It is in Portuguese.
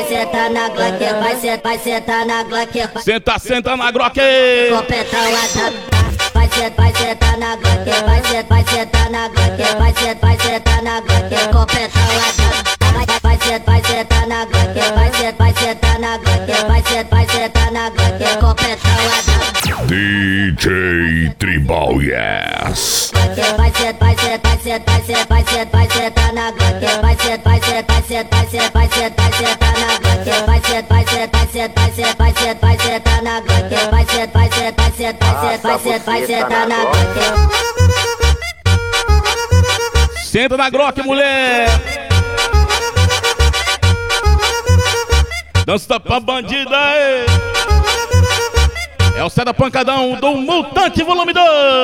sentar na Glock, vai sentar na Glock. Senta na Glock. Copetão atado. Vai sentar na Glock, vai sentar na Glock, vai sentar na Glock. Copetão atado. Vai sentar na Glock, vai sentar na Glock, vai sentar na Glock. Copetão atado. DJ Tribal Yes. Vai sentar na Glock, vai sentar na Glock, vai sentar na Glock, vai sentar na Glock. Senta na Glock, mulher. Dança pra bandida, é o Cé da Pancadão do Mutante Volume 2.